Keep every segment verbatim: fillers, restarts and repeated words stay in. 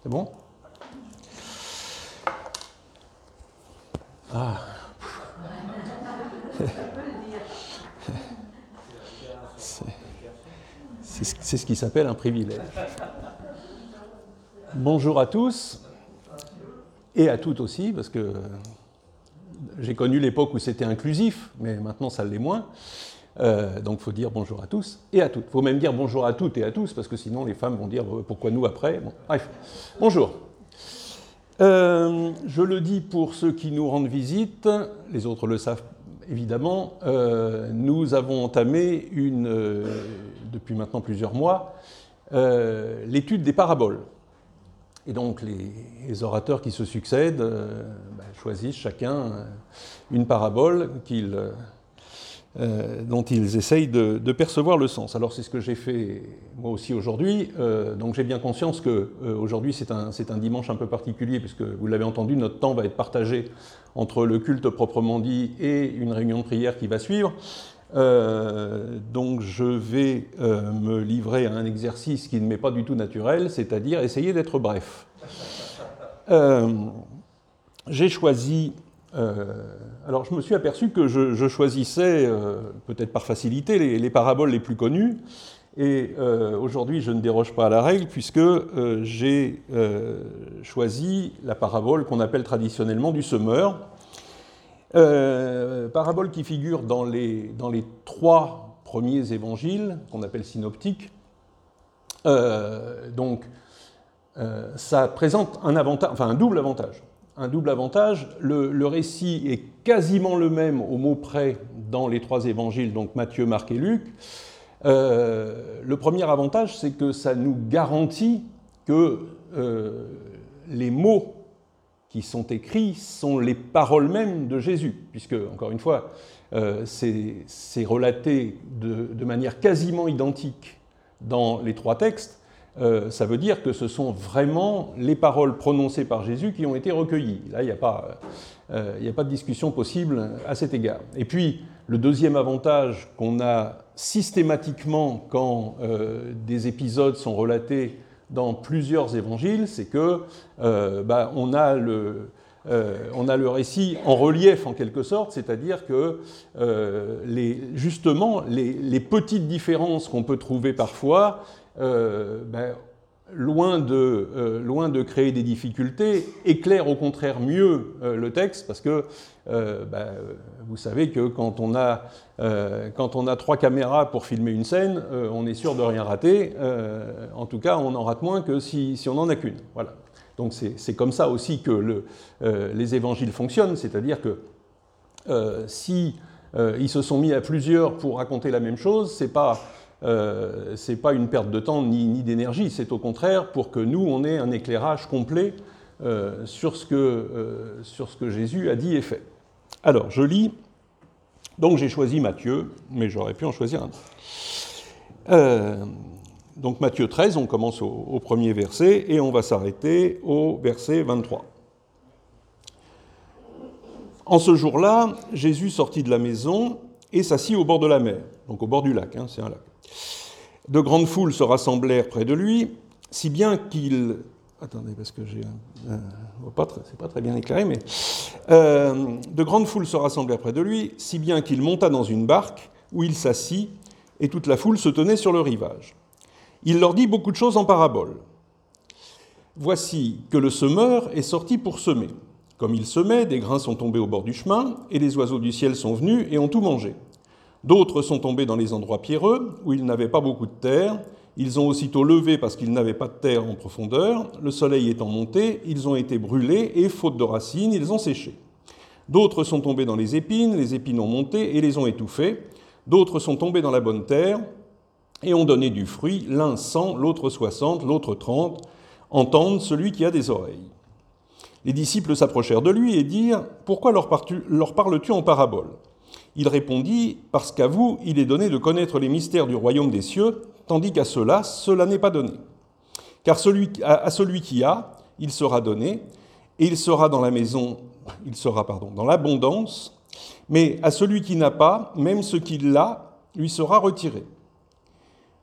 C'est bon? Ah. C'est, c'est, c'est ce qui s'appelle un privilège. Bonjour à tous, et à toutes aussi, parce que j'ai connu l'époque où c'était inclusif, mais maintenant ça l'est moins. Euh, donc il faut dire bonjour à tous et à toutes. Il faut même dire bonjour à toutes et à tous, parce que sinon les femmes vont dire pourquoi nous après. Bon, bref, bonjour. Euh, je le dis pour ceux qui nous rendent visite, les autres le savent évidemment, euh, nous avons entamé une, euh, depuis maintenant plusieurs mois euh, l'étude des paraboles. Et donc les, les orateurs qui se succèdent euh, ben, choisissent chacun une parabole qu'ils... Euh, dont ils essayent de, de percevoir le sens. Alors c'est ce que j'ai fait moi aussi aujourd'hui, euh, donc j'ai bien conscience qu'aujourd'hui euh, c'est un, c'est un dimanche un peu particulier, puisque vous l'avez entendu, notre temps va être partagé entre le culte proprement dit et une réunion de prière qui va suivre. Euh, donc je vais euh, me livrer à un exercice qui ne m'est pas du tout naturel, c'est-à-dire essayer d'être bref. Euh, j'ai choisi... Euh, alors je me suis aperçu que je, je choisissais, euh, peut-être par facilité, les, les paraboles les plus connues, et euh, aujourd'hui je ne déroge pas à la règle, puisque euh, j'ai euh, choisi la parabole qu'on appelle traditionnellement du semeur, euh, parabole qui figure dans les, dans les trois premiers évangiles, qu'on appelle synoptiques. Euh, donc euh, ça présente un, avantage, enfin, un double avantage. Un double avantage, le, le récit est quasiment le même au mot près dans les trois évangiles, donc Matthieu, Marc et Luc. Euh, le premier avantage, c'est que ça nous garantit que euh, les mots qui sont écrits sont les paroles mêmes de Jésus, puisque, encore une fois, euh, c'est, c'est relaté de, de manière quasiment identique dans les trois textes. Euh, ça veut dire que ce sont vraiment les paroles prononcées par Jésus qui ont été recueillies. Là, il n'y a pas, euh, il n'y a pas de discussion possible à cet égard. Et puis, le deuxième avantage qu'on a systématiquement quand euh, des épisodes sont relatés dans plusieurs évangiles, c'est que euh, bah, on a le... Euh, on a le récit en relief en quelque sorte, c'est-à-dire que euh, les, justement les, les petites différences qu'on peut trouver parfois, euh, ben, loin, de, euh, loin de créer des difficultés, éclairent au contraire mieux euh, le texte, parce que euh, ben, vous savez que quand on, a, euh, quand on a trois caméras pour filmer une scène, euh, on est sûr de rien rater, euh, en tout cas on en rate moins que si, si on n'en a qu'une. Voilà. Donc c'est, c'est comme ça aussi que le, euh, les évangiles fonctionnent, c'est-à-dire que euh, si euh, ils se sont mis à plusieurs pour raconter la même chose, c'est pas, euh, c'est pas une perte de temps ni, ni d'énergie, c'est au contraire pour que nous on ait un éclairage complet euh, sur, ce que, euh, sur ce que Jésus a dit et fait. Alors je lis, donc j'ai choisi Matthieu, mais j'aurais pu en choisir un autre. Euh, Donc Matthieu treize, on commence au, au premier verset et on va s'arrêter au verset vingt-trois. En ce jour-là, Jésus sortit de la maison et s'assit au bord de la mer, donc au bord du lac, hein, c'est un lac. De grandes foules se rassemblèrent près de lui, si bien qu'il... Attendez, parce que j'ai... Euh, pas très, c'est pas très bien éclairé, mais... Euh, de grandes foules se rassemblèrent près de lui, si bien qu'il monta dans une barque où il s'assit et toute la foule se tenait sur le rivage. Il leur dit beaucoup de choses en paraboles. Voici que le semeur est sorti pour semer. Comme il semait, des grains sont tombés au bord du chemin, et les oiseaux du ciel sont venus et ont tout mangé. D'autres sont tombés dans les endroits pierreux, où ils n'avaient pas beaucoup de terre. Ils ont aussitôt levé parce qu'ils n'avaient pas de terre en profondeur. Le soleil étant monté, ils ont été brûlés, et faute de racines, ils ont séché. D'autres sont tombés dans les épines, les épines ont monté et les ont étouffés. D'autres sont tombés dans la bonne terre, et ont donné du fruit, l'un cent, l'autre soixante, l'autre trente. Entende celui qui a des oreilles. Les disciples s'approchèrent de lui et dirent « Pourquoi leur, leur parles-tu en parabole ?» Il répondit « Parce qu'à vous, il est donné de connaître les mystères du royaume des cieux, tandis qu'à ceux-là, cela n'est pas donné. Car celui, à, à celui qui a, il sera donné, et il sera dans la maison, il sera, pardon, dans l'abondance, mais à celui qui n'a pas, même ce qu'il a, lui sera retiré.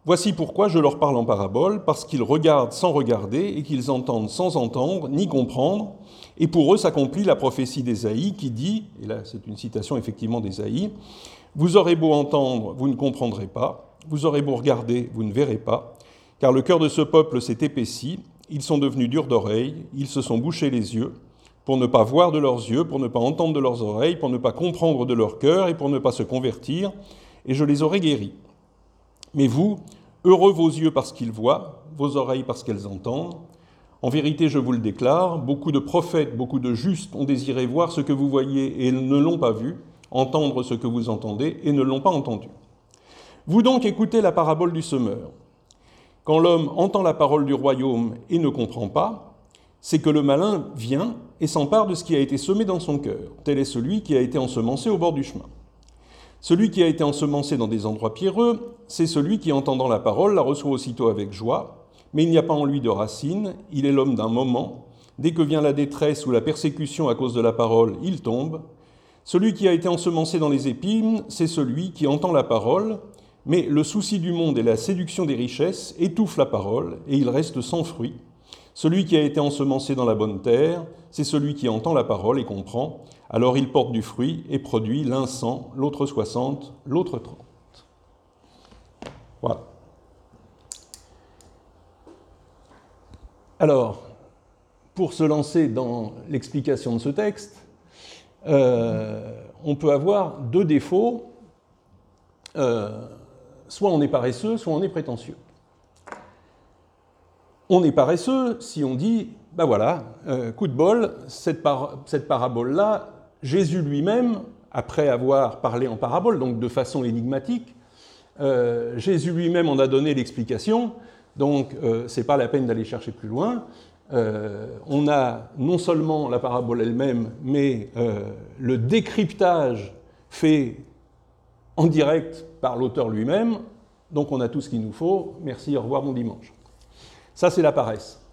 Voici pourquoi je leur parle en parabole, parce qu'ils regardent sans regarder et qu'ils entendent sans entendre ni comprendre. Et pour eux s'accomplit la prophétie d'Ésaïe qui dit, et là c'est une citation effectivement d'Ésaïe, « Vous aurez beau entendre, vous ne comprendrez pas. Vous aurez beau regarder, vous ne verrez pas. Car le cœur de ce peuple s'est épaissi. Ils sont devenus durs d'oreilles. Ils se sont bouchés les yeux pour ne pas voir de leurs yeux, pour ne pas entendre de leurs oreilles, pour ne pas comprendre de leur cœur et pour ne pas se convertir. Et je les aurai guéris. Mais vous, heureux vos yeux parce qu'ils voient, vos oreilles parce qu'elles entendent. En vérité, je vous le déclare, beaucoup de prophètes, beaucoup de justes ont désiré voir ce que vous voyez et ne l'ont pas vu, entendre ce que vous entendez et ne l'ont pas entendu. Vous donc écoutez la parabole du semeur. Quand l'homme entend la parole du royaume et ne comprend pas, c'est que le malin vient et s'empare de ce qui a été semé dans son cœur. Tel est celui qui a été ensemencé au bord du chemin. Celui qui a été ensemencé dans des endroits pierreux, c'est celui qui, entendant la parole, la reçoit aussitôt avec joie, mais il n'y a pas en lui de racine, il est l'homme d'un moment. Dès que vient la détresse ou la persécution à cause de la parole, il tombe. Celui qui a été ensemencé dans les épines, c'est celui qui entend la parole, mais le souci du monde et la séduction des richesses étouffent la parole, et il reste sans fruit. Celui qui a été ensemencé dans la bonne terre, c'est celui qui entend la parole et comprend. Alors il porte du fruit et produit l'un cent, l'autre soixante, l'autre trente. Voilà. Alors, pour se lancer dans l'explication de ce texte, euh, on peut avoir deux défauts. Euh, soit on est paresseux, soit on est prétentieux. On est paresseux si on dit, ben voilà, euh, coup de bol, cette, par cette parabole-là, Jésus lui-même, après avoir parlé en parabole, donc de façon énigmatique, euh, Jésus lui-même en a donné l'explication, donc euh, c'est pas la peine d'aller chercher plus loin. Euh, on a non seulement la parabole elle-même, mais euh, le décryptage fait en direct par l'auteur lui-même, donc on a tout ce qu'il nous faut. Merci, au revoir, bon dimanche. Ça, c'est la paresse.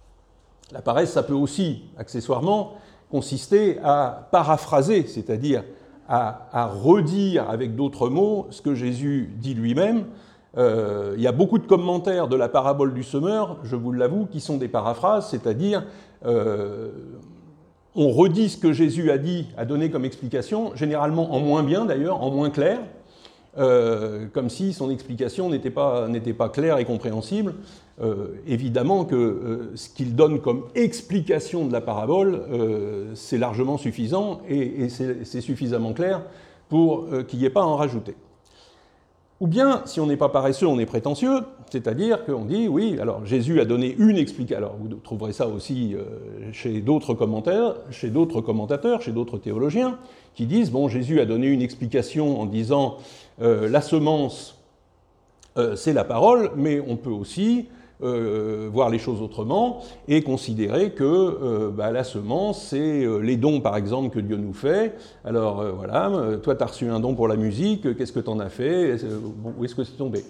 La paresse, ça peut aussi, accessoirement, consister à paraphraser, c'est-à-dire à, à redire avec d'autres mots ce que Jésus dit lui-même. Euh, il y a beaucoup de commentaires de la parabole du semeur, je vous l'avoue, qui sont des paraphrases, c'est-à-dire euh, on redit ce que Jésus a dit, a donné comme explication, généralement en moins bien d'ailleurs, en moins clair, euh, comme si son explication n'était pas, n'était pas claire et compréhensible. Euh, évidemment que euh, ce qu'il donne comme explication de la parabole, euh, c'est largement suffisant et, et c'est, c'est suffisamment clair pour euh, qu'il n'y ait pas à en rajouter. Ou bien, si on n'est pas paresseux, on est prétentieux, c'est-à-dire qu'on dit, oui, alors Jésus a donné une explication, alors vous trouverez ça aussi euh, chez d'autres commentaires, chez d'autres commentateurs, chez d'autres théologiens, qui disent, bon, Jésus a donné une explication en disant, euh, la semence, euh, c'est la parole, mais on peut aussi Euh, voir les choses autrement et considérer que euh, bah, la semence, c'est euh, les dons, par exemple, que Dieu nous fait. Alors, euh, voilà, euh, toi, tu as reçu un don pour la musique, qu'est-ce que tu en as fait? Bon, où est-ce que c'est tombé?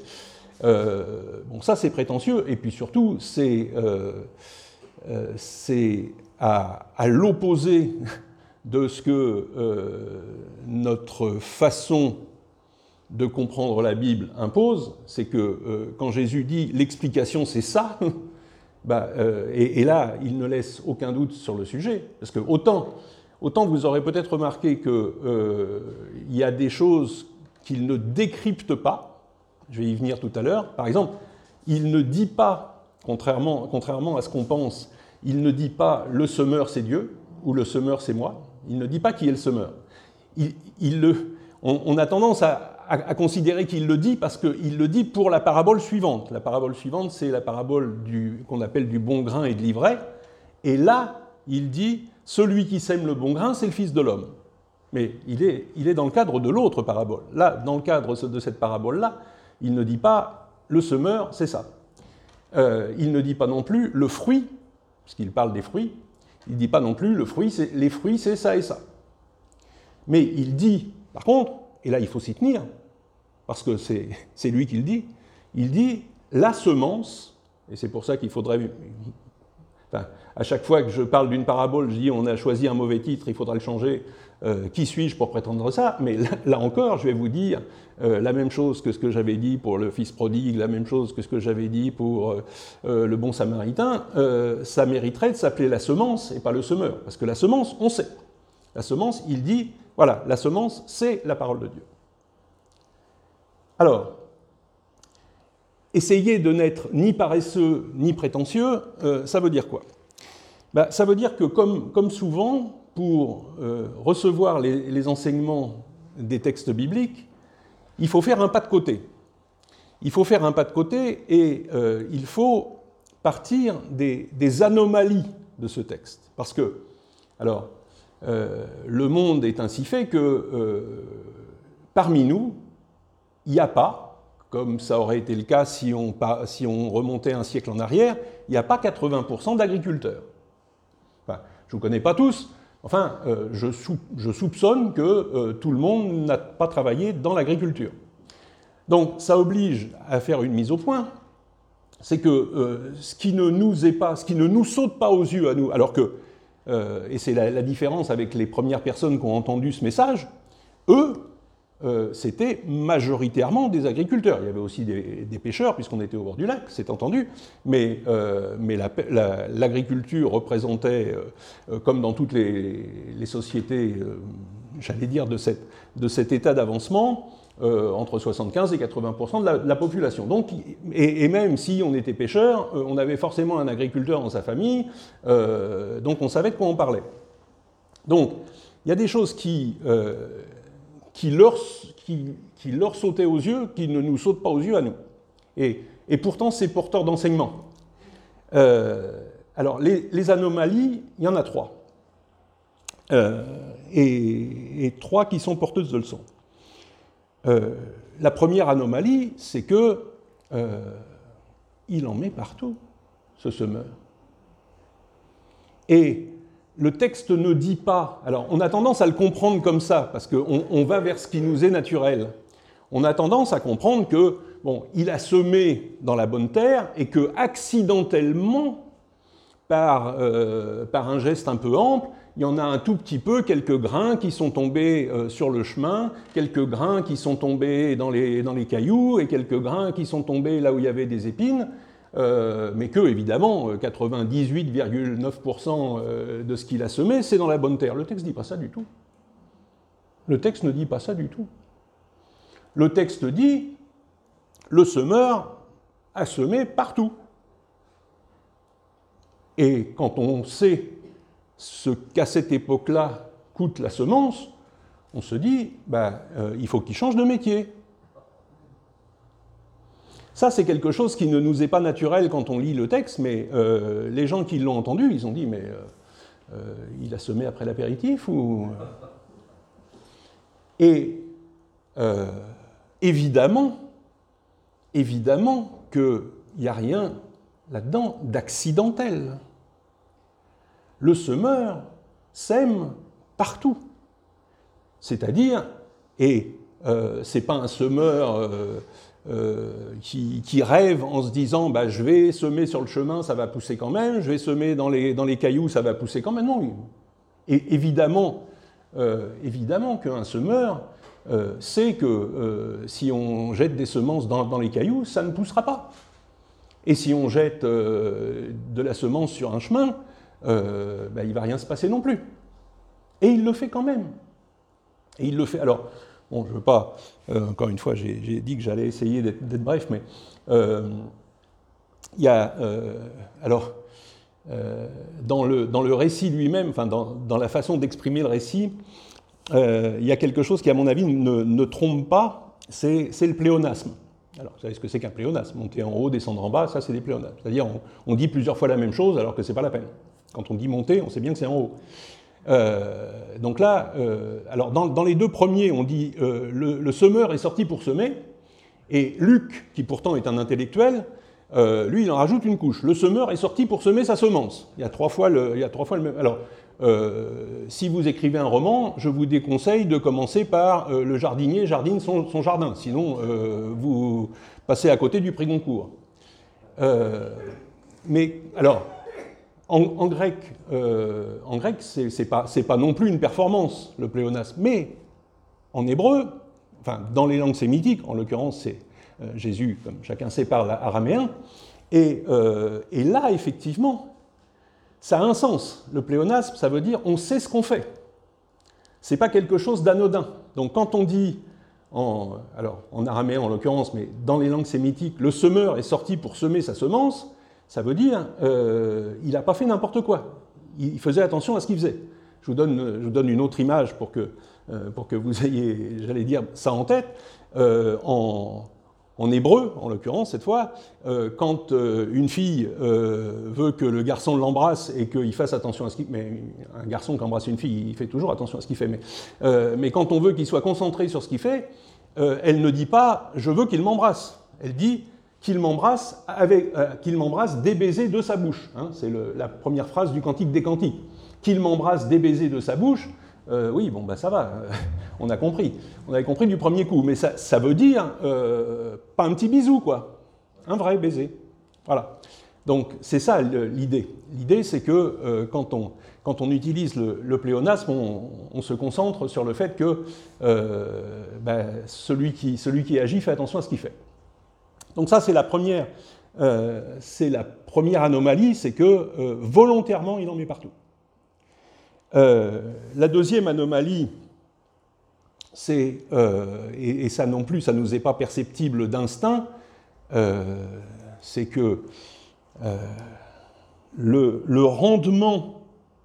euh, Bon, ça, c'est prétentieux, et puis surtout, c'est, euh, euh, c'est à, à l'opposé de ce que euh, notre façon de comprendre la Bible impose, c'est que euh, quand Jésus dit « l'explication c'est ça », bah, euh, et, et là, il ne laisse aucun doute sur le sujet, parce que autant, autant vous aurez peut-être remarqué qu'il euh, y a des choses qu'il ne décrypte pas, je vais y venir tout à l'heure, par exemple, il ne dit pas, contrairement, contrairement à ce qu'on pense, il ne dit pas « le semeur c'est Dieu » ou « le semeur c'est moi », il ne dit pas qui est le semeur. Il, il le, on, on a tendance à à considérer qu'il le dit parce qu'il le dit pour la parabole suivante. La parabole suivante, c'est la parabole du, qu'on appelle du bon grain et de l'ivraie. Et là, il dit, celui qui sème le bon grain, c'est le Fils de l'homme. Mais il est, il est dans le cadre de l'autre parabole. Là, dans le cadre de cette parabole-là, il ne dit pas, le semeur, c'est ça. Euh, il ne dit pas non plus, le fruit, puisqu'il parle des fruits, il ne dit pas non plus, le fruit, c'est, les fruits, c'est ça et ça. Mais il dit, par contre, et là il faut s'y tenir, parce que c'est, c'est lui qui le dit, il dit la semence, et c'est pour ça qu'il faudrait Enfin, à chaque fois que je parle d'une parabole, je dis on a choisi un mauvais titre, il faudra le changer. Euh, qui suis-je pour prétendre ça? Mais là, là encore, je vais vous dire euh, la même chose que ce que j'avais dit pour le fils prodigue, la même chose que ce que j'avais dit pour euh, euh, le bon samaritain. Euh, ça mériterait de s'appeler la semence et pas le semeur. Parce que la semence, on sait. La semence, il dit, voilà, la semence, c'est la parole de Dieu. Alors, essayer de n'être ni paresseux ni prétentieux, euh, ça veut dire quoi? Ben, ça veut dire que, comme, comme souvent, pour euh, recevoir les, les enseignements des textes bibliques, il faut faire un pas de côté. Il faut faire un pas de côté et euh, il faut partir des, des anomalies de ce texte. Parce que, alors, euh, le monde est ainsi fait que euh, parmi nous, il n'y a pas, comme ça aurait été le cas si on, si on remontait un siècle en arrière, il n'y a pas quatre-vingts pour cent d'agriculteurs. Enfin, je ne vous connais pas tous, enfin, euh, je, sou, je soupçonne que euh, tout le monde n'a pas travaillé dans l'agriculture. Donc, ça oblige à faire une mise au point, c'est que euh, ce qui ne nous est pas, ce qui ne nous saute pas aux yeux à nous, alors que, euh, et c'est la, la différence avec les premières personnes qui ont entendu ce message, eux, Euh, c'était majoritairement des agriculteurs. Il y avait aussi des, des pêcheurs, puisqu'on était au bord du lac, c'est entendu, mais, euh, mais la, la, l'agriculture représentait, euh, comme dans toutes les, les sociétés, euh, j'allais dire, de, cette, de cet état d'avancement, euh, entre soixante-quinze et quatre-vingts pour cent de la, de la population. Donc, et, et même si on était pêcheur, euh, on avait forcément un agriculteur dans sa famille, euh, donc on savait de quoi on parlait. Donc, il y a des choses qui... Euh, Qui leur, qui, qui leur sautaient aux yeux, qui ne nous sautent pas aux yeux à nous. Et, et pourtant, c'est porteur d'enseignement. Euh, alors, les, les anomalies, il y en a trois. Euh, et, et trois qui sont porteuses de leçons. Euh, la première anomalie, c'est que euh, il en met partout, ce semeur. Et le texte ne dit pas, alors on a tendance à le comprendre comme ça, parce qu'on on va vers ce qui nous est naturel. On a tendance à comprendre que, bon, il a semé dans la bonne terre et que, accidentellement, par, euh, par un geste un peu ample, il y en a un tout petit peu, quelques grains qui sont tombés euh, sur le chemin, quelques grains qui sont tombés dans les, dans les cailloux et quelques grains qui sont tombés là où il y avait des épines. Euh, mais que, évidemment, quatre-vingt-dix-huit virgule neuf pour cent de ce qu'il a semé, c'est dans la bonne terre. Le texte ne dit pas ça du tout. Le texte ne dit pas ça du tout. Le texte dit, le semeur a semé partout. Et quand on sait ce qu'à cette époque-là coûte la semence, on se dit, bah, euh, il faut qu'il change de métier. Ça, c'est quelque chose qui ne nous est pas naturel quand on lit le texte, mais euh, les gens qui l'ont entendu, ils ont dit, mais euh, euh, il a semé après l'apéritif ou... Et euh, évidemment, évidemment qu'il n'y a rien là-dedans d'accidentel. Le semeur sème partout. C'est-à-dire, et euh, ce n'est pas un semeur... Euh, Euh, qui, qui rêve en se disant bah, je vais semer sur le chemin, ça va pousser quand même, je vais semer dans les, dans les cailloux, ça va pousser quand même. Non, et évidemment, euh, évidemment qu'un semeur euh, sait que euh, si on jette des semences dans, dans les cailloux, ça ne poussera pas. Et si on jette euh, de la semence sur un chemin, euh, bah, il ne va rien se passer non plus. Et il le fait quand même. Et il le fait. Alors, bon, je ne veux pas, euh, encore une fois, j'ai, j'ai dit que j'allais essayer d'être, d'être bref, mais euh, il y a, euh, alors, euh, dans, le, dans le récit lui-même, enfin, dans, dans la façon d'exprimer le récit, euh, il y a quelque chose qui, à mon avis, ne, ne trompe pas, c'est, c'est le pléonasme. Alors, vous savez ce que c'est qu'un pléonasme? Monter en haut, descendre en bas, ça, c'est des pléonasmes. C'est-à-dire, on, on dit plusieurs fois la même chose, alors que ce n'est pas la peine. Quand on dit monter, on sait bien que c'est en haut. Euh, donc là, euh, alors dans, dans les deux premiers, on dit euh, le, le semeur est sorti pour semer, et Luc, qui pourtant est un intellectuel, euh, lui, il en rajoute une couche. Le semeur est sorti pour semer sa semence. Il y a trois fois le, il y a trois fois le même. Alors, euh, si vous écrivez un roman, je vous déconseille de commencer par euh, le jardinier jardine son, son jardin, sinon euh, vous passez à côté du prix Goncourt. Euh, mais alors. en, en grec, euh, en grec c'est, c'est pas, c'est pas non plus une performance, le pléonasme, mais en hébreu, enfin, dans les langues sémitiques, en l'occurrence, c'est euh, Jésus, comme chacun sait, parle araméen, et, euh, et là, effectivement, ça a un sens. Le pléonasme, ça veut dire on sait ce qu'on fait. C'est pas quelque chose d'anodin. Donc, quand on dit, en, alors, en araméen en l'occurrence, mais dans les langues sémitiques, le semeur est sorti pour semer sa semence, ça veut dire euh, il n'a pas fait n'importe quoi. Il faisait attention à ce qu'il faisait. Je vous donne, je vous donne une autre image pour que, euh, pour que vous ayez, j'allais dire, ça en tête. Euh, en, en hébreu, en l'occurrence, cette fois, euh, quand euh, une fille euh, veut que le garçon l'embrasse et qu'il fasse attention à ce qu'il... Mais un garçon qui embrasse une fille, il fait toujours attention à ce qu'il fait. Mais, euh, mais quand on veut qu'il soit concentré sur ce qu'il fait, euh, elle ne dit pas « je veux qu'il m'embrasse ». Elle dit qu'il m'embrasse, avec, euh, qu'il m'embrasse des baisers de sa bouche. Hein, c'est le, la première phrase du Cantique des Cantiques. Qu'il m'embrasse des baisers de sa bouche, euh, oui, bon, bah ça va, on a compris. On avait compris du premier coup, mais ça, ça veut dire euh, pas un petit bisou, quoi. Un vrai baiser. Voilà. Donc, c'est ça l'idée. L'idée, c'est que euh, quand, on, quand on utilise le, le pléonasme, on, on se concentre sur le fait que euh, bah, celui, qui, celui qui agit fait attention à ce qu'il fait. Donc ça, c'est la première, euh, c'est la première anomalie, c'est que euh, volontairement, il en met partout. Euh, la deuxième anomalie, c'est, euh, et, et ça non plus, ça ne nous est pas perceptible d'instinct, euh, c'est que euh, le, le rendement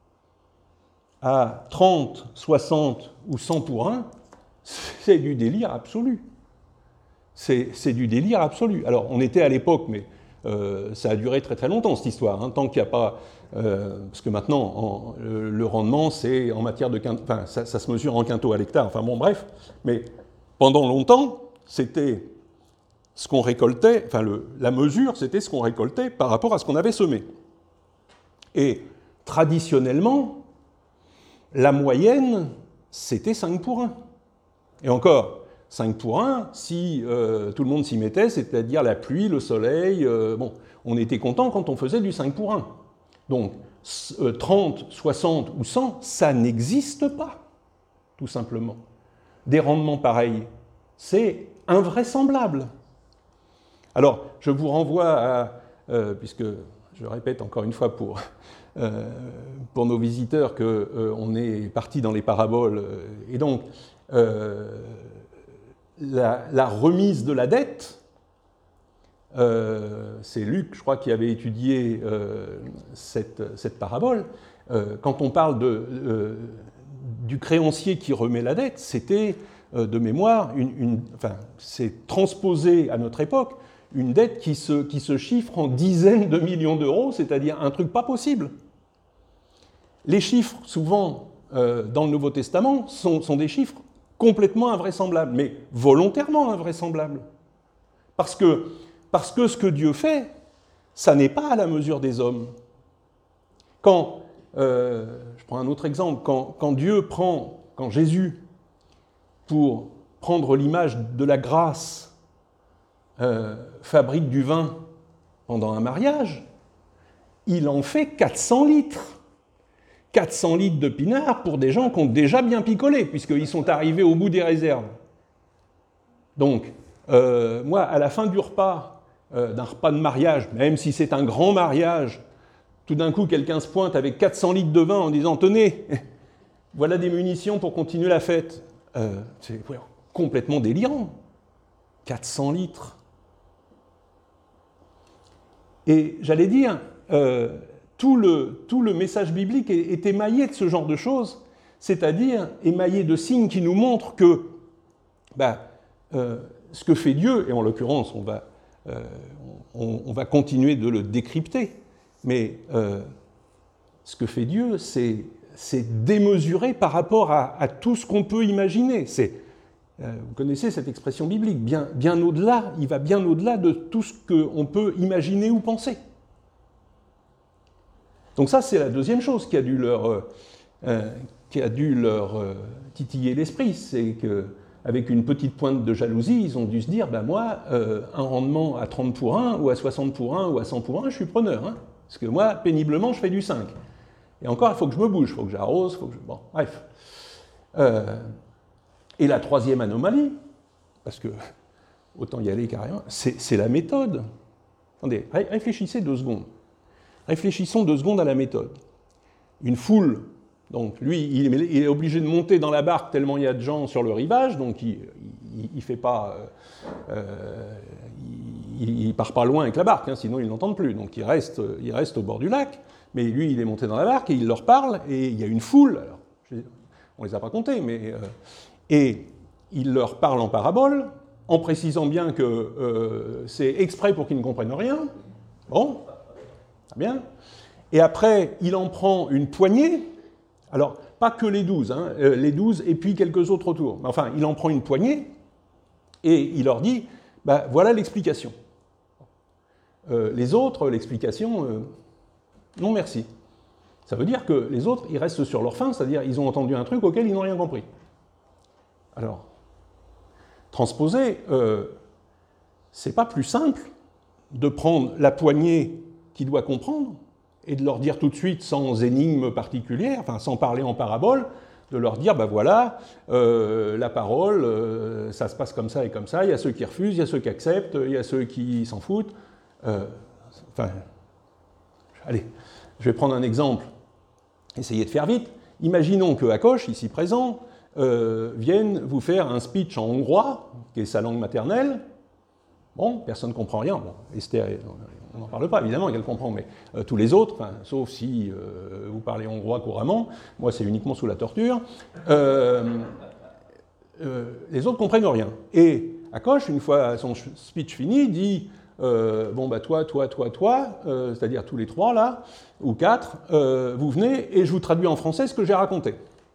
à trente, soixante ou cent pour un, c'est du délire absolu. C'est, c'est du délire absolu. Alors, on était à l'époque, mais euh, ça a duré très très longtemps, cette histoire, hein, tant qu'il n'y a pas... Euh, parce que maintenant, en, euh, le rendement, c'est en matière de... Quinto, enfin, ça, ça se mesure en quinto à l'hectare, enfin bon, bref. Mais pendant longtemps, c'était ce qu'on récoltait, enfin, le, la mesure, c'était ce qu'on récoltait par rapport à ce qu'on avait semé. Et traditionnellement, la moyenne, c'était cinq pour un. Et encore, cinq pour un, si euh, tout le monde s'y mettait, c'est-à-dire la pluie, le soleil, euh, bon, on était content quand on faisait du cinq pour un. Donc, euh, trente, soixante ou cent, ça n'existe pas, tout simplement. Des rendements pareils, c'est invraisemblable. Alors, je vous renvoie à, euh, puisque je répète encore une fois pour, euh, pour nos visiteurs qu'on euh, est parti dans les paraboles, euh, et donc, euh, la, la remise de la dette, Euh, c'est Luc, je crois, qui avait étudié euh, cette, cette parabole. Euh, quand on parle de, euh, du créancier qui remet la dette, c'était euh, de mémoire, une, une, enfin, c'est transposé à notre époque, une dette qui se, qui se chiffre en dizaines de millions d'euros, c'est-à-dire un truc pas possible. Les chiffres, souvent, euh, dans le Nouveau Testament, sont, sont des chiffres complètement invraisemblables, mais volontairement invraisemblables. Parce que Parce que ce que Dieu fait, ça n'est pas à la mesure des hommes. Quand, euh, je prends un autre exemple, quand, quand Dieu prend, quand Jésus, pour prendre l'image de la grâce, euh, fabrique du vin pendant un mariage, il en fait quatre cents litres. quatre cents litres de pinard pour des gens qui ont déjà bien picolé, puisqu'ils sont arrivés au bout des réserves. Donc, euh, moi, à la fin du repas, Euh, d'un repas de mariage, même si c'est un grand mariage, tout d'un coup, quelqu'un se pointe avec quatre cents litres de vin en disant « Tenez, voilà des munitions pour continuer la fête. Euh, » C'est ouais, complètement délirant. quatre cents litres. Et j'allais dire, euh, tout, le, tout le message biblique est, est émaillé de ce genre de choses, c'est-à-dire émaillé de signes qui nous montrent que bah, euh, ce que fait Dieu, et en l'occurrence, on va Euh, on, on va continuer de le décrypter, mais euh, ce que fait Dieu, c'est, c'est démesuré par rapport à, à tout ce qu'on peut imaginer. C'est, euh, vous connaissez cette expression biblique, bien, bien au-delà, il va bien au-delà de tout ce qu'on peut imaginer ou penser. Donc ça, c'est la deuxième chose qui a dû leur, euh, qui a dû leur euh, titiller l'esprit, c'est que avec une petite pointe de jalousie, ils ont dû se dire, ben moi, euh, un rendement à trente pour un, ou à soixante pour un, ou à cent pour un, je suis preneur. Hein. Parce que moi, péniblement, je fais du cinq. Et encore, il faut que je me bouge, il faut que j'arrose, il faut que je... Bon, bref. Euh, et la troisième anomalie, parce que autant y aller carrément, c'est la méthode. Attendez, réfléchissez deux secondes. Réfléchissons deux secondes à la méthode. Une foule, donc lui, il est obligé de monter dans la barque tellement il y a de gens sur le rivage, donc il ne fait pas... Euh, il ne part pas loin avec la barque, hein, sinon ils n'entendent plus. Donc il reste, il reste au bord du lac, mais lui, il est monté dans la barque et il leur parle, et il y a une foule, alors, je, on ne les a pas comptés, mais... Euh, et il leur parle en parabole, en précisant bien que euh, c'est exprès pour qu'ils ne comprennent rien. Bon, très bien. Et après, il en prend une poignée, alors pas que les douze, hein, euh, les douze et puis quelques autres autour, mais enfin, il en prend une poignée, et il leur dit, bah, voilà l'explication. Euh, les autres, l'explication, euh, non merci. Ça veut dire que les autres, ils restent sur leur faim, c'est-à-dire ils ont entendu un truc auquel ils n'ont rien compris. Alors, transposer, euh, c'est pas plus simple de prendre la poignée qui doit comprendre et de leur dire tout de suite, sans énigme particulière, enfin sans parler en parabole, de leur dire, ben voilà, euh, la parole, euh, ça se passe comme ça et comme ça, il y a ceux qui refusent, il y a ceux qui acceptent, il y a ceux qui s'en foutent. Euh, enfin, allez, je vais prendre un exemple, essayez de faire vite. Imaginons que Hakosh, ici présent, euh, vienne vous faire un speech en hongrois, qui est sa langue maternelle. Bon, personne ne comprend rien. Bon, Esther, on n'en parle pas, évidemment, qu'elle comprend, mais euh, tous les autres, sauf si euh, vous parlez hongrois couramment, moi c'est uniquement sous la torture, euh, euh, les autres ne comprennent rien. Et Hakosh, une fois son speech fini, dit euh, bon, bah toi, toi, toi, toi, euh, c'est-à-dire tous les trois là, ou quatre, euh, vous venez et je vous traduis en français ce que j'ai raconté.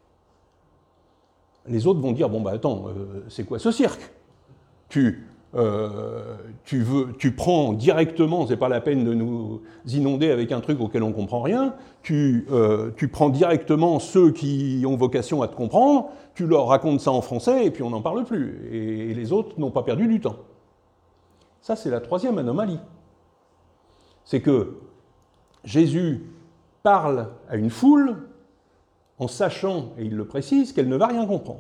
Les autres vont dire bon, bah attends, euh, c'est quoi ce cirque? Tu. Euh, tu, veux, tu prends directement, c'est pas la peine de nous inonder avec un truc auquel on ne comprend rien, tu, euh, tu prends directement ceux qui ont vocation à te comprendre, tu leur racontes ça en français et puis on n'en parle plus. Et, et les autres n'ont pas perdu du temps. Ça, c'est la troisième anomalie. C'est que Jésus parle à une foule en sachant, et il le précise, qu'elle ne va rien comprendre.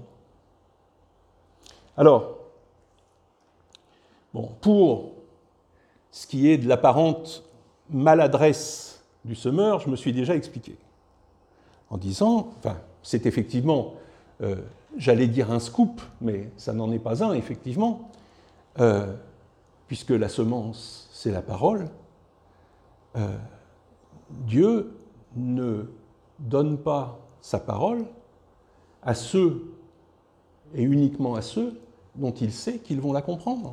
Alors, bon, pour ce qui est de l'apparente maladresse du semeur, je me suis déjà expliqué. En disant, enfin, c'est effectivement, euh, j'allais dire un scoop, mais ça n'en est pas un, effectivement, euh, puisque la semence, c'est la parole, euh, Dieu ne donne pas sa parole à ceux, et uniquement à ceux, dont il sait qu'ils vont la comprendre.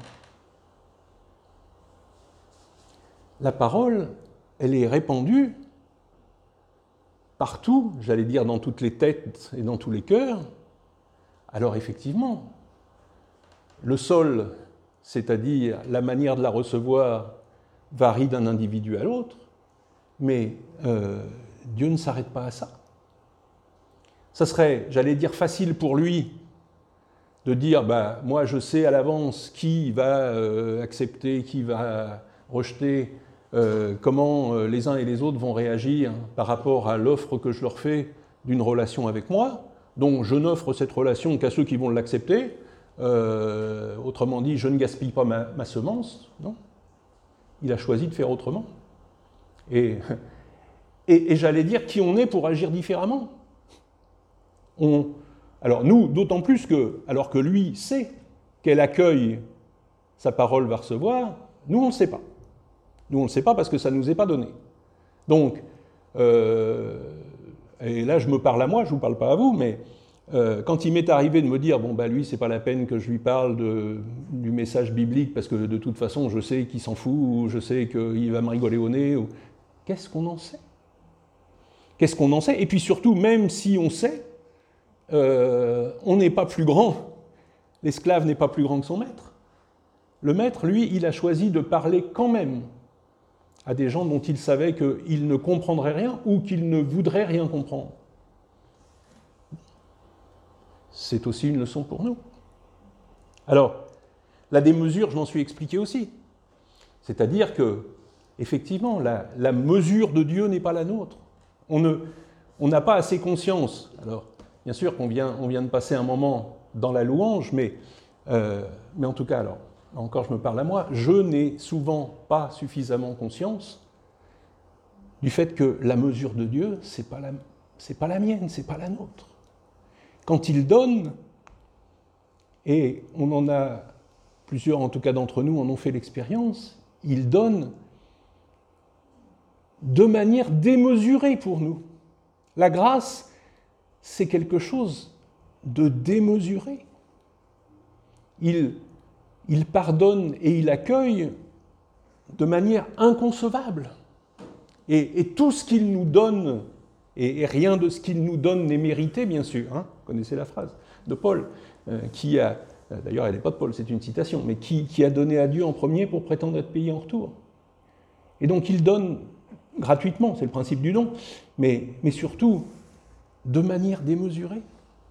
La parole, elle est répandue partout, j'allais dire dans toutes les têtes et dans tous les cœurs. Alors effectivement, le sol, c'est-à-dire la manière de la recevoir, varie d'un individu à l'autre, mais euh, Dieu ne s'arrête pas à ça. Ça serait, j'allais dire, facile pour lui de dire, bah, moi je sais à l'avance qui va euh, accepter, qui va rejeter, Euh, comment euh, les uns et les autres vont réagir par rapport à l'offre que je leur fais d'une relation avec moi, donc je n'offre cette relation qu'à ceux qui vont l'accepter, euh, autrement dit, je ne gaspille pas ma, ma semence, non. Il a choisi de faire autrement. Et, et, et j'allais dire qui on est pour agir différemment. On, alors nous, d'autant plus que, alors que lui sait quel accueil sa parole va recevoir, nous on ne le sait pas. Nous, on ne le sait pas parce que ça ne nous est pas donné. Donc, euh, et là, je me parle à moi, je ne vous parle pas à vous, mais euh, quand il m'est arrivé de me dire, bon, bah lui, c'est pas la peine que je lui parle de, du message biblique, parce que de toute façon, je sais qu'il s'en fout, ou je sais qu'il va me rigoler au nez, ou... Qu'est-ce qu'on en sait? Qu'est-ce qu'on en sait? Et puis surtout, même si on sait, euh, on n'est pas plus grand. L'esclave n'est pas plus grand que son maître. Le maître, lui, il a choisi de parler quand même à des gens dont il savait qu'ils ne comprendraient rien ou qu'ils ne voudraient rien comprendre. C'est aussi une leçon pour nous. Alors, la démesure, je m'en suis expliqué aussi. C'est-à-dire que, effectivement, la, la mesure de Dieu n'est pas la nôtre. On ne, on n'a pas assez conscience. Alors, bien sûr qu'on vient, on vient de passer un moment dans la louange, mais, euh, mais en tout cas, alors, encore je me parle à moi, je n'ai souvent pas suffisamment conscience du fait que la mesure de Dieu, c'est pas la, c'est pas la mienne, c'est pas la nôtre. Quand il donne, et on en a, plusieurs en tout cas d'entre nous en ont fait l'expérience, il donne de manière démesurée pour nous. La grâce, c'est quelque chose de démesuré. Il, il pardonne et il accueille de manière inconcevable. Et, et tout ce qu'il nous donne, et, et rien de ce qu'il nous donne n'est mérité, bien sûr. Hein, vous connaissez la phrase de Paul, euh, qui a, d'ailleurs elle n'est pas de Paul, c'est une citation, mais qui, qui a donné à Dieu en premier pour prétendre être payé en retour. Et donc il donne gratuitement, c'est le principe du don, mais, mais surtout de manière démesurée.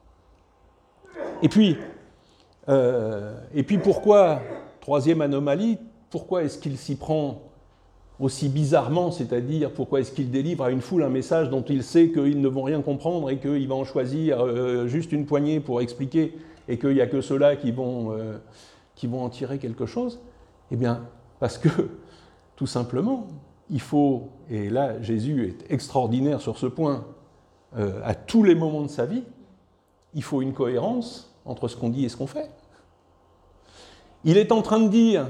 Et puis, euh, et puis pourquoi, troisième anomalie, pourquoi est-ce qu'il s'y prend aussi bizarrement, c'est-à-dire pourquoi est-ce qu'il délivre à une foule un message dont il sait qu'ils ne vont rien comprendre et qu'il va en choisir euh, juste une poignée pour expliquer et qu'il n'y a que ceux-là qui vont, euh, qui vont en tirer quelque chose? Eh bien, parce que, tout simplement, il faut, et là Jésus est extraordinaire sur ce point, euh, à tous les moments de sa vie, il faut une cohérence entre ce qu'on dit et ce qu'on fait. Il est en train de dire,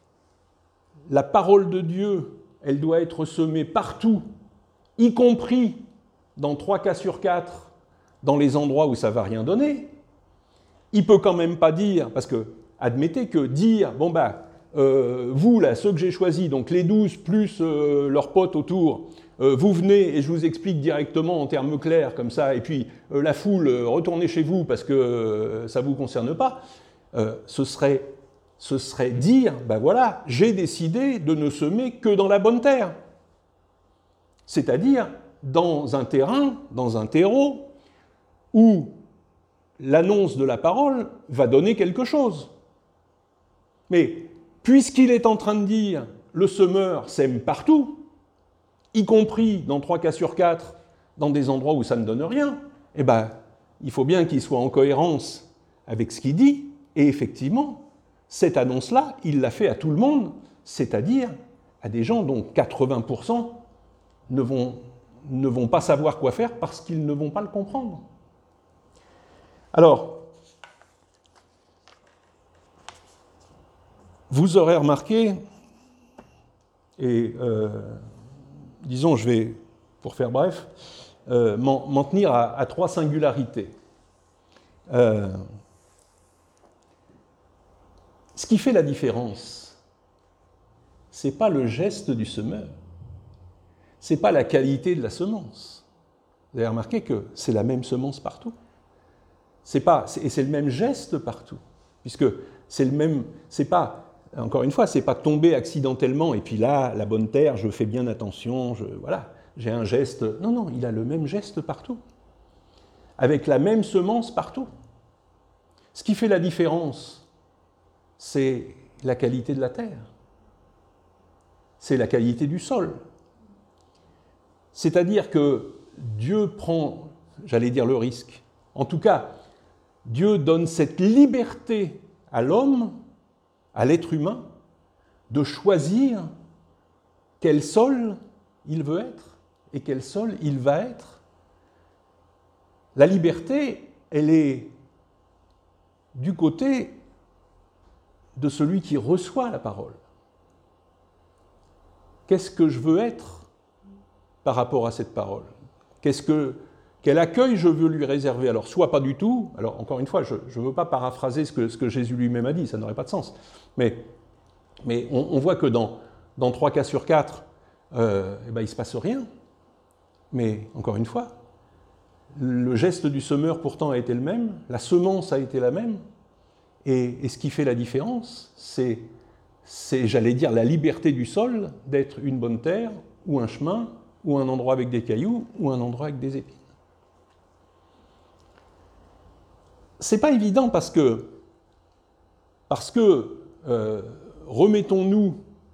la parole de Dieu, elle doit être semée partout, y compris dans trois cas sur quatre, dans les endroits où ça ne va rien donner. Il ne peut quand même pas dire, parce que, admettez que dire, bon bah, euh, vous là, ceux que j'ai choisis, donc les douze plus euh, leurs potes autour, euh, vous venez et je vous explique directement en termes clairs comme ça, et puis euh, la foule, euh, retournez chez vous parce que euh, ça ne vous concerne pas, euh, ce serait... ce serait dire, ben voilà, j'ai décidé de ne semer que dans la bonne terre. C'est-à-dire dans un terrain, dans un terreau, où l'annonce de la parole va donner quelque chose. Mais puisqu'il est en train de dire, le semeur sème partout, y compris dans trois cas sur quatre, dans des endroits où ça ne donne rien, eh ben, il faut bien qu'il soit en cohérence avec ce qu'il dit, et effectivement, cette annonce-là, il l'a fait à tout le monde, c'est-à-dire à des gens dont quatre-vingts pour cent ne vont, ne vont pas savoir quoi faire parce qu'ils ne vont pas le comprendre. Alors, vous aurez remarqué, et euh, disons, je vais, pour faire bref, euh, m'en, m'en tenir à, à trois singularités. Euh, Ce qui fait la différence, ce n'est pas le geste du semeur, ce n'est pas la qualité de la semence. Vous avez remarqué que c'est la même semence partout. C'est pas, et c'est le même geste partout, puisque c'est le même, c'est pas, encore une fois, c'est pas tomber accidentellement, et puis là, la bonne terre, je fais bien attention, je, voilà, j'ai un geste. Non, non, il a le même geste partout, avec la même semence partout. Ce qui fait la différence, c'est la qualité de la terre, c'est la qualité du sol. C'est-à-dire que Dieu prend, j'allais dire le risque, en tout cas, Dieu donne cette liberté à l'homme, à l'être humain, de choisir quel sol il veut être et quel sol il va être. La liberté, elle est du côté de celui qui reçoit la parole. Qu'est-ce que je veux être par rapport à cette parole? Qu'est-ce que, quel accueil je veux lui réserver? Alors, soit pas du tout, alors encore une fois, je ne veux pas paraphraser ce que, ce que Jésus lui-même a dit, ça n'aurait pas de sens, mais, mais on, on voit que dans, dans trois cas sur quatre, euh, eh ben, il ne se passe rien. Mais, encore une fois, le geste du semeur pourtant a été le même, la semence a été la même, Et, et ce qui fait la différence, c'est, c'est, j'allais dire, la liberté du sol d'être une bonne terre, ou un chemin, ou un endroit avec des cailloux, ou un endroit avec des épines. C'est pas évident parce que, parce que euh, remettons-nous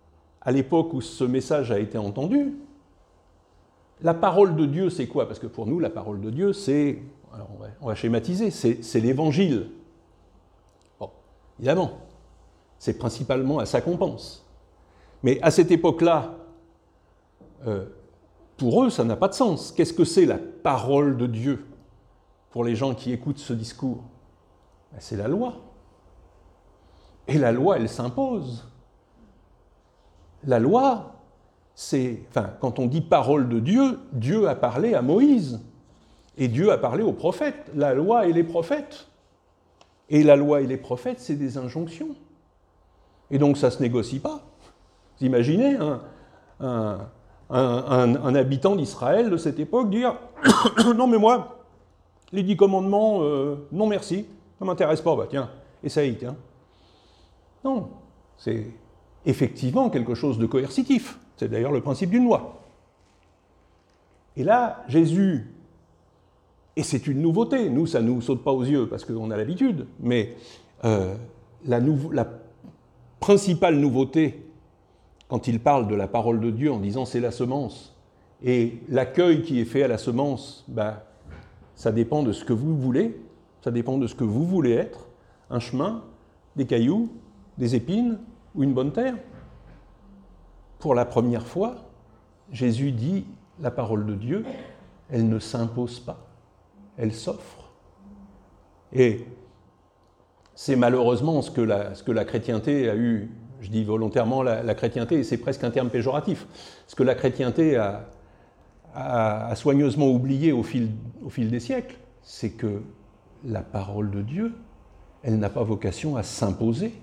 à l'époque où ce message a été entendu, la parole de Dieu, c'est quoi? Parce que pour nous, la parole de Dieu, c'est, alors on va, on va schématiser, c'est, c'est l'évangile. Bon, évidemment, c'est principalement à ça qu'on pense. Mais à cette époque-là, euh, pour eux, ça n'a pas de sens. Qu'est-ce que c'est la parole de Dieu pour les gens qui écoutent ce discours? Ben, c'est la loi. Et la loi, elle s'impose. La loi, c'est, enfin, quand on dit parole de Dieu, Dieu a parlé à Moïse. Et Dieu a parlé aux prophètes. La loi et les prophètes. Et la loi et les prophètes, c'est des injonctions. Et donc ça ne se négocie pas. Vous imaginez un, un, un, un habitant d'Israël de cette époque dire « Non mais moi, les dix commandements, euh, non merci, ça ne m'intéresse pas, bah tiens, essaye, tiens. » Non, c'est effectivement quelque chose de coercitif. C'est d'ailleurs le principe d'une loi. Et là, Jésus, et c'est une nouveauté, nous ça ne nous saute pas aux yeux parce qu'on a l'habitude, mais euh, la, nou- la principale nouveauté, quand il parle de la parole de Dieu en disant c'est la semence, et l'accueil qui est fait à la semence, bah, ça dépend de ce que vous voulez, ça dépend de ce que vous voulez être, un chemin, des cailloux, des épines ou une bonne terre. Pour la première fois, Jésus dit la parole de Dieu, elle ne s'impose pas, elle s'offre. Et c'est malheureusement ce que la, ce que la chrétienté a eu, je dis volontairement la, la chrétienté, et c'est presque un terme péjoratif, ce que la chrétienté a, a, a soigneusement oublié au fil, au fil des siècles, c'est que la parole de Dieu, elle n'a pas vocation à s'imposer,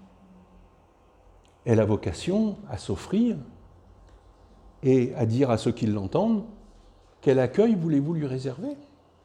elle a vocation à s'offrir et à dire à ceux qui l'entendent, quel accueil voulez-vous lui réserver ?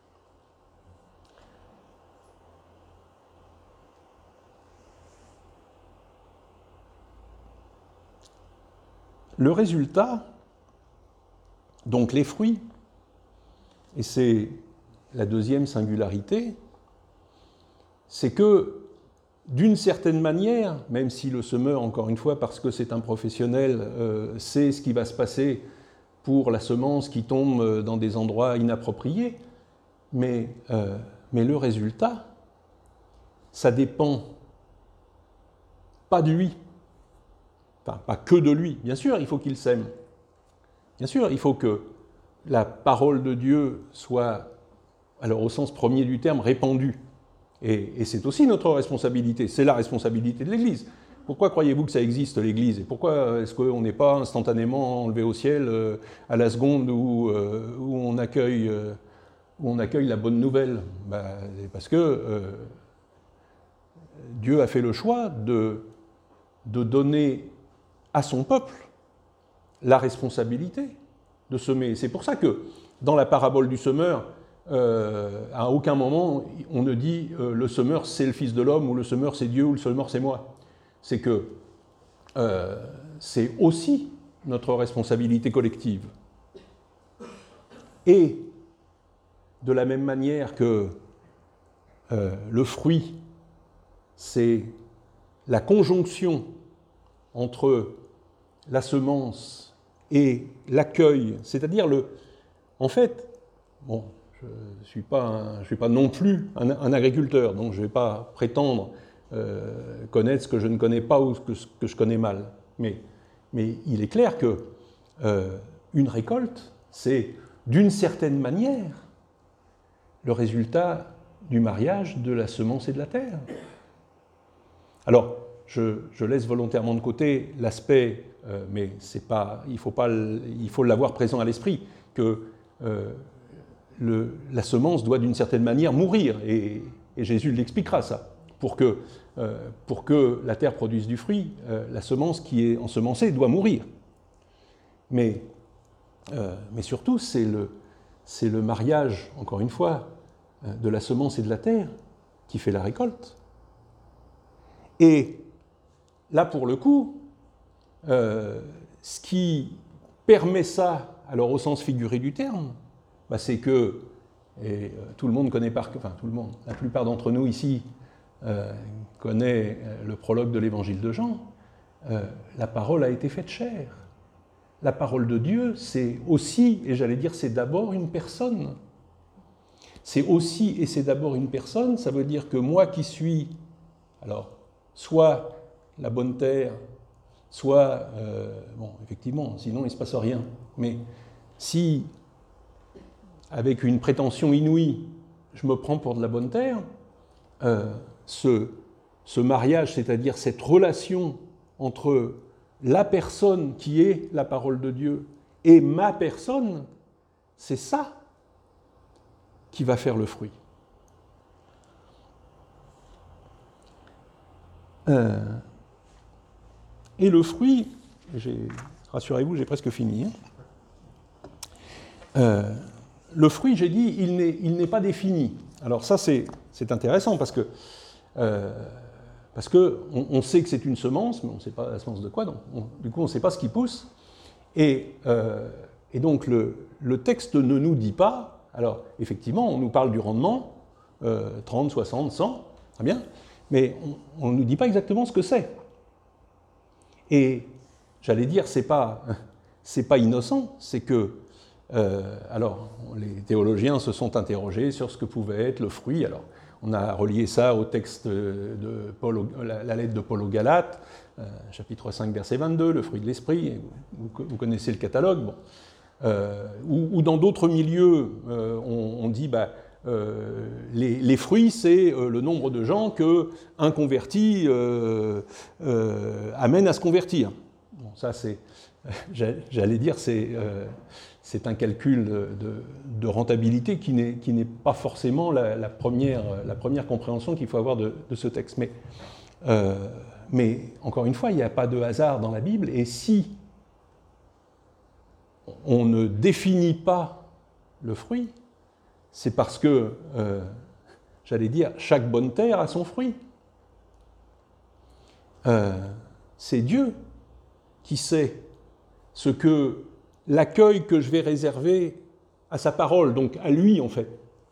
Le résultat, donc les fruits, et c'est la deuxième singularité, c'est que d'une certaine manière, même si le semeur, encore une fois, parce que c'est un professionnel, euh, sait ce qui va se passer pour la semence qui tombe dans des endroits inappropriés, mais, euh, mais le résultat, ça dépend pas de lui, enfin pas que de lui. Bien sûr, il faut qu'il sème. Bien sûr, il faut que la parole de Dieu soit, alors au sens premier du terme, répandue. Et, et c'est aussi notre responsabilité, c'est la responsabilité de l'Église. Pourquoi croyez-vous que ça existe, l'Église? Et pourquoi est-ce qu'on n'est pas instantanément enlevé au ciel euh, à la seconde où, euh, où, on accueille, euh, où on accueille la bonne nouvelle? Ben, parce que euh, Dieu a fait le choix de, de donner à son peuple la responsabilité de semer. C'est pour ça que dans la parabole du semeur, Euh, à aucun moment on ne dit euh, le semeur c'est le Fils de l'homme, ou le semeur c'est Dieu, ou le semeur c'est moi. C'est que euh, c'est aussi notre responsabilité collective. Et de la même manière que euh, le fruit, c'est la conjonction entre la semence et l'accueil, c'est-à-dire le... En fait, bon, je ne suis, suis pas non plus un, un agriculteur, donc je ne vais pas prétendre euh, connaître ce que je ne connais pas ou ce que, ce que je connais mal. Mais, mais il est clair qu'une euh, récolte, c'est d'une certaine manière le résultat du mariage de la semence et de la terre. Alors, je, je laisse volontairement de côté l'aspect, euh, mais c'est pas, il faut pas, il faut l'avoir présent à l'esprit, que euh, Le, la semence doit d'une certaine manière mourir, et, et Jésus l'expliquera ça. Pour que, euh, pour que la terre produise du fruit, euh, la semence qui est ensemencée doit mourir. Mais, euh, mais surtout, c'est le, c'est le mariage, encore une fois, euh, de la semence et de la terre qui fait la récolte. Et là, pour le coup, euh, ce qui permet ça, alors au sens figuré du terme, bah c'est que, et euh, tout le monde connaît par, enfin tout le monde, la plupart d'entre nous ici euh, connaît le prologue de l'évangile de Jean, euh, la parole a été faite chair. La parole de Dieu, c'est aussi, et j'allais dire, c'est d'abord une personne. C'est aussi, et c'est d'abord une personne, ça veut dire que moi qui suis, alors, soit la bonne terre, soit, euh, bon, effectivement, sinon il ne se passe rien, mais si, avec une prétention inouïe, je me prends pour de la bonne terre, euh, ce, ce mariage, c'est-à-dire cette relation entre la personne qui est la parole de Dieu et ma personne, c'est ça qui va faire le fruit. Euh, et le fruit, rassurez-vous, j'ai presque fini. Hein. Euh, le fruit, j'ai dit, il n'est, il n'est pas défini. Alors ça, c'est, c'est intéressant parce que euh, parce qu'on on sait que c'est une semence, mais on ne sait pas la semence de quoi, donc on, du coup on ne sait pas ce qui pousse. Et, euh, et donc le, le texte ne nous dit pas, alors effectivement on nous parle du rendement, euh, trente, soixante, cent, très bien, mais on ne nous dit pas exactement ce que c'est. Et j'allais dire, c'est pas, c'est pas innocent, c'est que, euh, alors les théologiens se sont interrogés sur ce que pouvait être le fruit, alors on a relié ça au texte de Paul, la, la lettre de Paul aux Galates, euh, chapitre cinq, verset vingt-deux, le fruit de l'esprit, vous, vous connaissez le catalogue, bon. euh, ou, ou dans d'autres milieux, euh, on, on dit bah, euh, les, les fruits, c'est euh, le nombre de gens qu'un converti euh, euh, amène à se convertir. Bon, ça, c'est, j'allais dire, c'est... Euh, c'est un calcul de, de rentabilité qui n'est, qui n'est pas forcément la, la, première, la première compréhension qu'il faut avoir de, de ce texte. Mais, euh, mais encore une fois, il n'y a pas de hasard dans la Bible, et si on ne définit pas le fruit, c'est parce que, euh, j'allais dire, chaque bonne terre a son fruit. Euh, c'est Dieu qui sait ce que l'accueil que je vais réserver à sa parole, donc à lui en fait,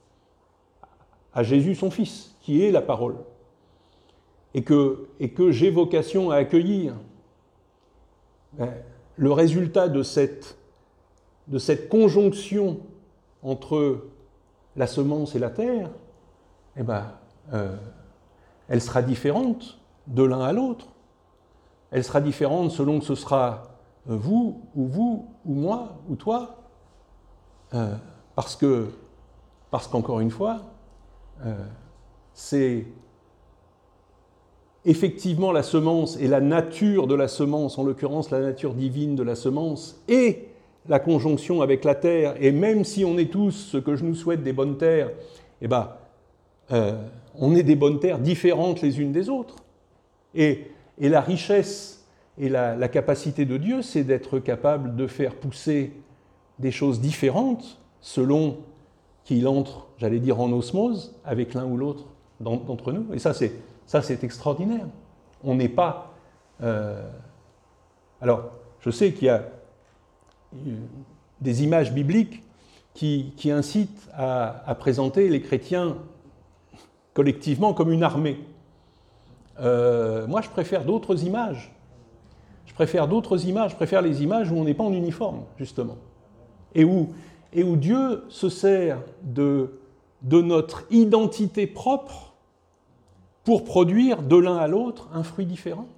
à Jésus son Fils, qui est la parole, et que, et que j'ai vocation à accueillir, ben, le résultat de cette, de cette conjonction entre la semence et la terre, eh ben, euh, elle sera différente de l'un à l'autre. Elle sera différente selon que ce sera vous, ou vous, ou moi, ou toi, euh, parce que, parce qu'encore une fois, euh, c'est effectivement la semence et la nature de la semence, en l'occurrence la nature divine de la semence, et la conjonction avec la terre, et même si on est tous, ce que je nous souhaite, des bonnes terres, eh ben, euh, on est des bonnes terres différentes les unes des autres. Et, et la richesse et la, la capacité de Dieu, c'est d'être capable de faire pousser des choses différentes selon qu'il entre, j'allais dire, en osmose avec l'un ou l'autre d'entre nous. Et ça, c'est, ça, c'est extraordinaire. On n'est pas... Euh... Alors, je sais qu'il y a des images bibliques qui, qui incitent à, à présenter les chrétiens collectivement comme une armée. Euh, moi, je préfère d'autres images. Je préfère d'autres images. Je préfère les images où on n'est pas en uniforme, justement. Et où, et où Dieu se sert de, de notre identité propre pour produire de l'un à l'autre un fruit différent.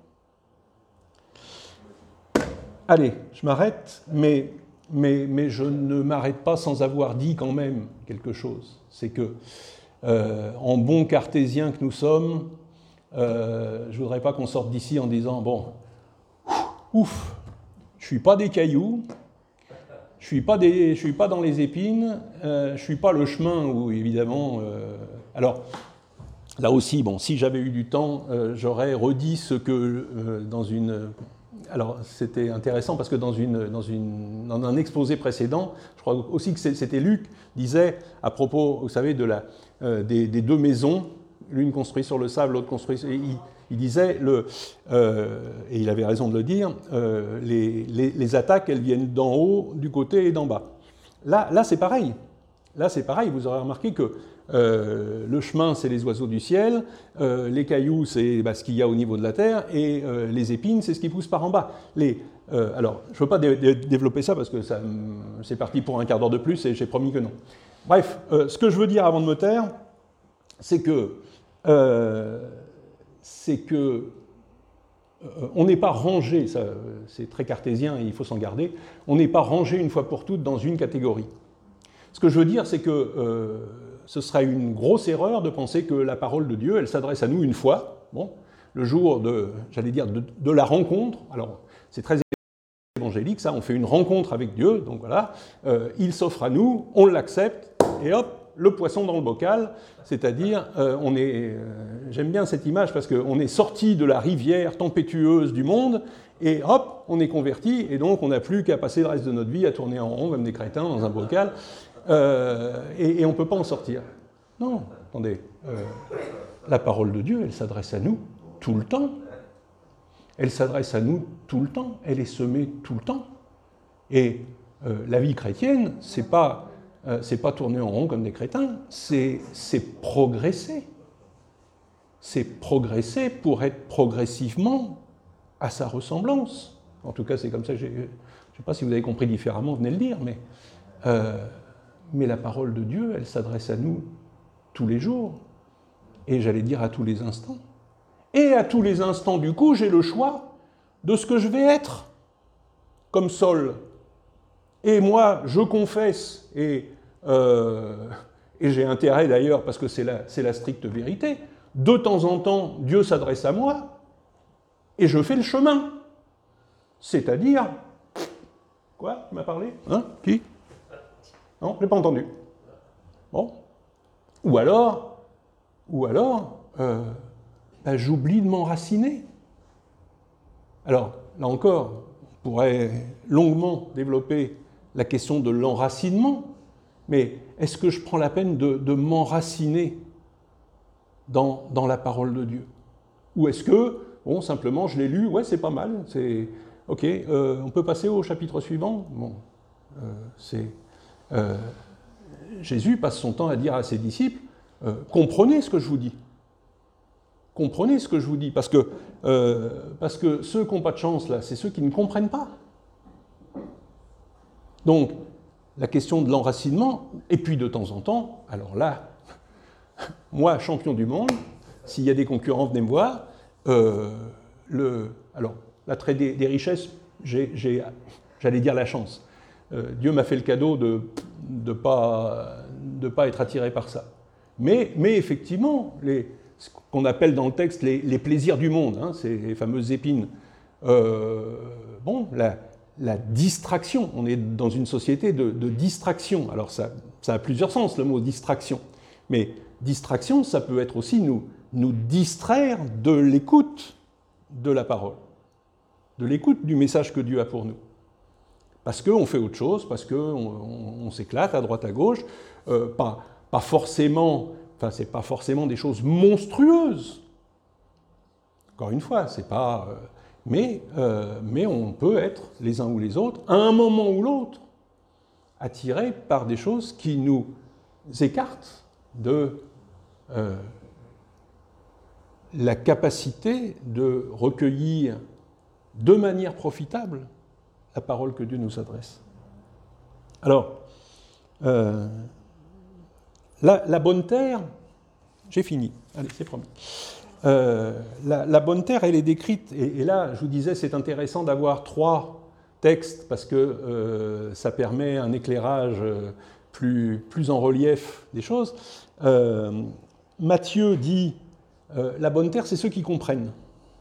Allez, je m'arrête, mais, mais, mais je ne m'arrête pas sans avoir dit quand même quelque chose. C'est que, euh, en bon cartésien que nous sommes, euh, je ne voudrais pas qu'on sorte d'ici en disant « bon, ouf, je ne suis pas des cailloux, je ne suis pas, des, je suis pas dans les épines, euh, je ne suis pas le chemin où, évidemment... Euh, » Alors, là aussi, bon, si j'avais eu du temps, euh, j'aurais redit ce que, euh, dans une... Alors, c'était intéressant parce que dans, une, dans, une, dans un exposé précédent, je crois aussi que c'était Luc, disait, à propos, vous savez, de la, euh, des, des deux maisons, l'une construite sur le sable, l'autre construite... Et il, il disait, le, euh, et il avait raison de le dire, euh, les, les, les attaques, elles viennent d'en haut, du côté et d'en bas. Là, là c'est pareil. là c'est pareil, vous aurez remarqué que euh, le chemin c'est les oiseaux du ciel, euh, les cailloux c'est bah, ce qu'il y a au niveau de la terre, et euh, les épines c'est ce qui pousse par en bas. Les, euh, alors, je ne veux pas dé dé développer ça parce que ça, c'est parti pour un quart d'heure de plus et j'ai promis que non. Bref, euh, ce que je veux dire avant de me taire, c'est que, euh, c'est que euh, on n'est pas rangé, ça, c'est très cartésien et il faut s'en garder, on n'est pas rangé une fois pour toutes dans une catégorie. Ce que je veux dire, c'est que euh, ce serait une grosse erreur de penser que la parole de Dieu, elle s'adresse à nous une fois, bon, le jour de, j'allais dire, de, de la rencontre. Alors, c'est très évangélique, ça, on fait une rencontre avec Dieu, donc voilà, euh, il s'offre à nous, on l'accepte, et hop, le poisson dans le bocal, c'est-à-dire, euh, on est, euh, j'aime bien cette image parce qu'on est sorti de la rivière tempétueuse du monde, et hop, on est converti, et donc on n'a plus qu'à passer le reste de notre vie à tourner en rond comme des crétins dans un bocal, euh, et, et on ne peut pas en sortir. Non, attendez, euh, la parole de Dieu, elle s'adresse à nous tout le temps. Elle s'adresse à nous tout le temps, elle est semée tout le temps. Et euh, la vie chrétienne, c'est pas, euh, c'est pas tourner en rond comme des crétins, c'est, c'est progresser. C'est progresser pour être progressivement à sa ressemblance. En tout cas, c'est comme ça que j'ai... Je ne sais pas si vous avez compris différemment, venez le dire, mais, euh, mais la parole de Dieu, elle s'adresse à nous tous les jours, et j'allais dire à tous les instants. Et à tous les instants, du coup, j'ai le choix de ce que je vais être comme Saul. Et moi, je confesse, et, euh, et j'ai intérêt d'ailleurs, parce que c'est la, c'est la stricte vérité, de temps en temps, Dieu s'adresse à moi, et je fais le chemin. C'est-à-dire... Quoi? Tu m'as parlé? Hein? Qui? Non, je n'ai pas entendu. Bon. Ou alors... Ou alors... Euh, Ben, j'oublie de m'enraciner. Alors, là encore, on pourrait longuement développer la question de l'enracinement, mais est-ce que je prends la peine de, de m'enraciner dans, dans la parole de Dieu? Ou est-ce que, bon, simplement, je l'ai lu, ouais, c'est pas mal, c'est... Ok, euh, on peut passer au chapitre suivant? Bon, euh, c'est... Euh, Jésus passe son temps à dire à ses disciples, euh, comprenez ce que je vous dis. Comprenez ce que je vous dis, parce que, euh, parce que ceux qui n'ont pas de chance, là, c'est ceux qui ne comprennent pas. Donc, la question de l'enracinement, et puis de temps en temps, alors là, moi, champion du monde, s'il y a des concurrents, venez me voir, euh, le, alors, l'attrait des, des richesses, j'ai, j'ai, j'allais dire la chance. Euh, Dieu m'a fait le cadeau de ne pas, de pas être attiré par ça. Mais, mais effectivement, les... ce qu'on appelle dans le texte les, les plaisirs du monde, hein, ces fameuses épines. Euh, bon, la, la distraction, on est dans une société de, de distraction. Alors ça, ça a plusieurs sens, le mot distraction. Mais distraction, ça peut être aussi nous, nous distraire de l'écoute de la parole, de l'écoute du message que Dieu a pour nous. Parce qu'on fait autre chose, parce qu'on on, on s'éclate à droite à gauche, euh, pas, pas forcément... Enfin, ce n'est pas forcément des choses monstrueuses. Encore une fois, c'est pas... Euh, mais, euh, mais on peut être, les uns ou les autres, à un moment ou l'autre, attirés par des choses qui nous écartent de euh, la capacité de recueillir de manière profitable la parole que Dieu nous adresse. Alors, euh, La, la bonne terre, j'ai fini, allez, c'est promis. Euh, la, la bonne terre, elle est décrite, et, et là, je vous disais, c'est intéressant d'avoir trois textes, parce que euh, ça permet un éclairage plus, plus en relief des choses. Euh, Matthieu dit, euh, la bonne terre, c'est ceux qui comprennent.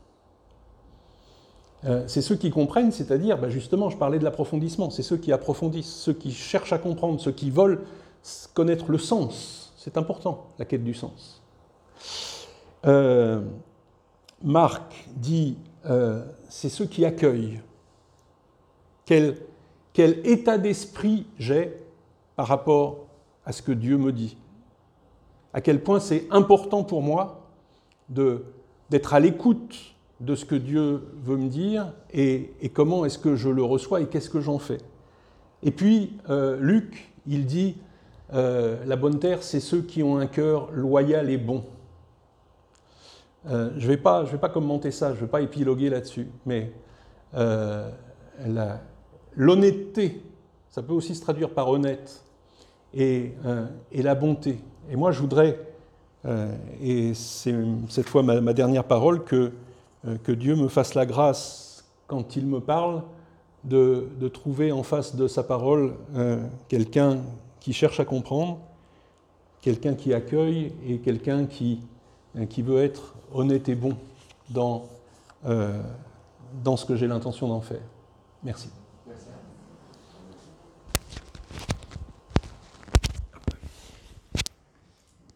Euh, c'est ceux qui comprennent, c'est-à-dire, ben justement, je parlais de l'approfondissement, c'est ceux qui approfondissent, ceux qui cherchent à comprendre, ceux qui veulent connaître le sens. C'est important, la quête du sens. Euh, Marc dit, euh, c'est ceux qui accueillent. Quel, quel état d'esprit j'ai par rapport à ce que Dieu me dit? À quel point c'est important pour moi de, d'être à l'écoute de ce que Dieu veut me dire et, et comment est-ce que je le reçois et qu'est-ce que j'en fais. Et puis, euh, Luc, il dit, euh, la bonne terre, c'est ceux qui ont un cœur loyal et bon. Euh, je ne vais pas, je vais pas commenter ça, je ne vais pas épiloguer là-dessus, mais euh, la, l'honnêteté, ça peut aussi se traduire par honnête, et, euh, et la bonté. Et moi, je voudrais, euh, et c'est cette fois ma, ma dernière parole, que, euh, que Dieu me fasse la grâce, quand il me parle, de, de trouver en face de sa parole euh, quelqu'un qui cherche à comprendre, quelqu'un qui accueille et quelqu'un qui, qui veut être honnête et bon dans, euh, dans ce que j'ai l'intention d'en faire. Merci.